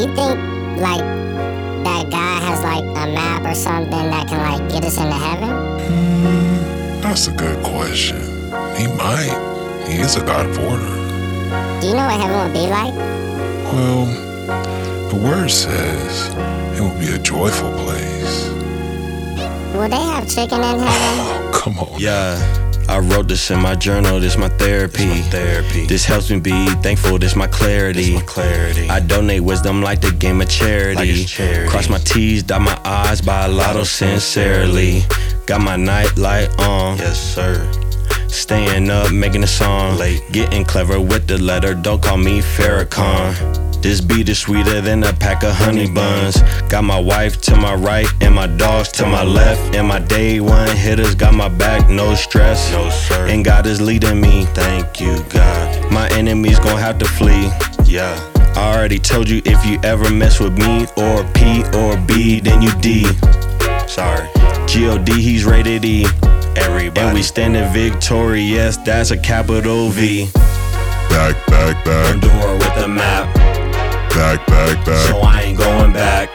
you think, like, that God has, like, a map or something that can, like, get us into heaven? That's a good question. He might. He is a God of order. Do you know what heaven would be like? Well, the word says it will be a joyful place. Will they have chicken in heaven? Oh, come on. Yeah, I wrote this in my journal, this my therapy. This helps me be thankful, this my clarity. I donate wisdom like the game of charity. Cross my T's, dot my I's, buy a lotto sincerely. Got my night light on. Yes, sir. Staying up, making a song. Late. Getting clever with the letter, don't call me Farrakhan. This beat is sweeter than a pack of honey buns. Got my wife to my right and my dogs to my left. And my day one hitters got my back, no stress. No, sir. And God is leading me, thank you, God. My enemies gon' have to flee, yeah. I already told you if you ever mess with me or P or B, then you D. Sorry. G-O-D, he's rated E. Everybody. And we standing victorious, that's a capital V. Back. Endure with the map. Back. So I ain't going back.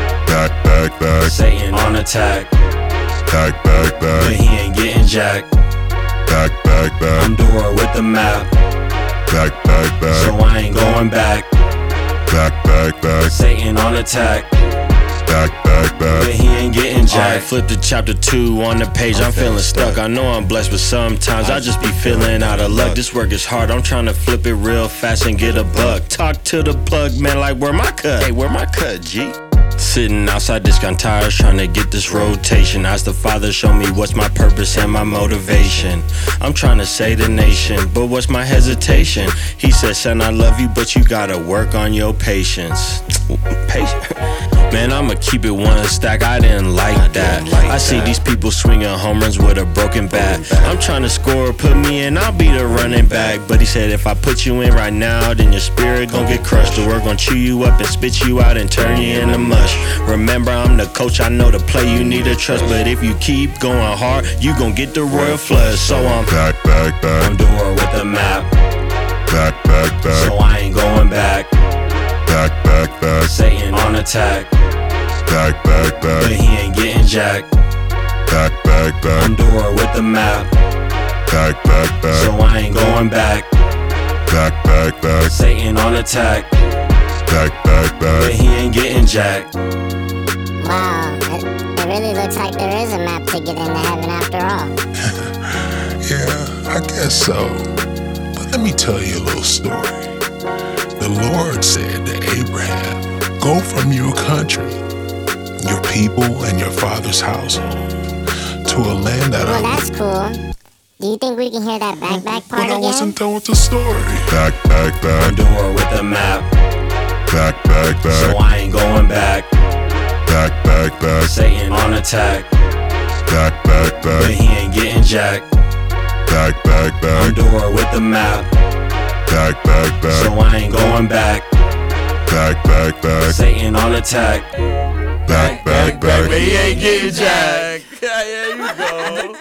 Back. Satan on attack. Back. But he ain't getting jacked. Back. Endure with the map. Back. So I ain't going back. Back. Satan on attack. Back. But he ain't getting jacked. Alright, flip to chapter 2 on the page. I'm feeling stuck. I know I'm blessed, but sometimes I just be feeling out of luck. This work is hard. I'm trying to flip it real fast and get a buck. Talk to the plug, man, like where my cut? Hey, where my cut, G? Sitting outside discount tires trying to get this rotation. Ask the Father, show me what's my purpose and my motivation. I'm trying to save the nation, but what's my hesitation? He said, son, I love you, but you gotta work on your patience. Man, I'ma keep it one stack, I didn't like that. I see these people swinging home runs with a broken bat. I'm trying to score, put me in, I'll be the running back. But he said if I put you in right now, then your spirit gon' get crushed. The word gon' chew you up and spit you out and turn you into mush. Remember, I'm the coach, I know the play you need to trust. But if you keep going hard, you gon' get the royal flush. So I'm back. I'm doing with the map. Back. So I ain't going back. Back. Satan on attack. Back. But he ain't getting jacked. Back. I'm doing with the map. Back. So I ain't going back. Back. Satan on attack. Back. But he ain't getting jacked. Wow, it really looks like there is a map to get into heaven after all. Yeah, I guess so. But let me tell you a little story. The Lord said to Abraham, go from your country, your people, and your father's household to a land that Well, that's cool. Do you think we can hear that back part But I again? wasn't done with the story. Back. I'm doing with the map. Back. So I ain't going back. Back. Satan on attack. Back. But he ain't getting jacked. Back. I'm doing with the map. Back. So I ain't going back. Back. Satan on attack. Back. But he ain't getting jacked. Yeah, you go.